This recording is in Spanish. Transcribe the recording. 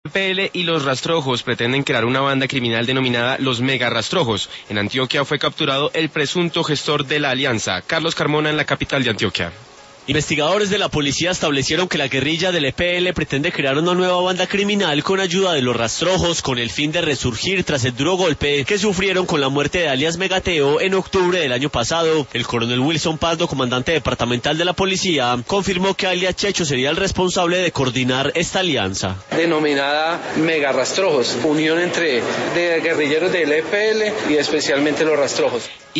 EPL y los Rastrojos pretenden crear una banda criminal denominada los Mega Rastrojos. En Antioquia fue capturado el presunto gestor de la alianza, Carlos Carmona, en la capital de Antioquia. Investigadores de la policía establecieron que la guerrilla del EPL pretende crear una nueva banda criminal con ayuda de los Rastrojos con el fin de resurgir tras el duro golpe que sufrieron con la muerte de alias Megateo en octubre del año pasado. El coronel Wilson Pardo, comandante departamental de la policía, confirmó que alias Checho sería el responsable de coordinar esta alianza. Denominada Mega Rastrojos, unión entre guerrilleros del EPL y especialmente los Rastrojos.